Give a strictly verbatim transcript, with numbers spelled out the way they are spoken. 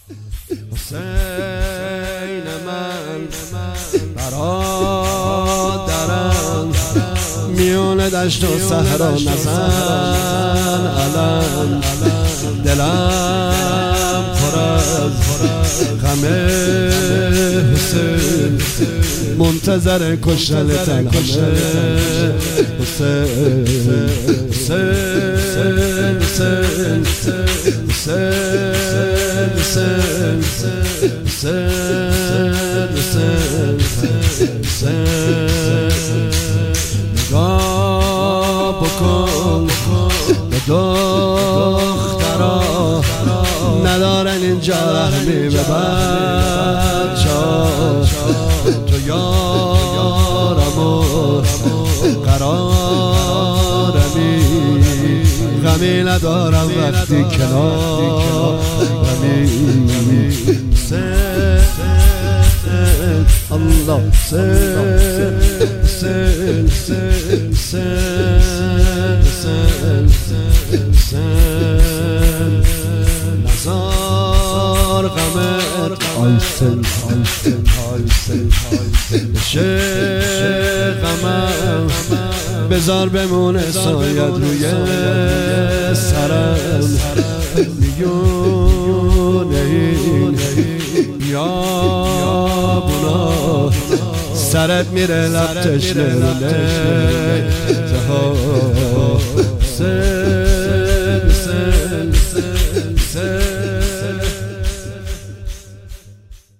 حسین من برادرم، میون دشت و صحرا نزن علم، دلم پر از غم حسین، منتظر کشتن تنها حسین حسین حسین حسین حسین نگاه بکن به دخترا، ندارن اینجا رحمی به بچه‌ها، تو یارم و قرارمی، غمی ندارم وقتی کنارمی. الله سن سن سن سن سن نزار غمت آیسن آیسن آیسن بشه غمم، بذار بمونه سایت روی سرم، میونه این بیابونا سرت میره لب تشنه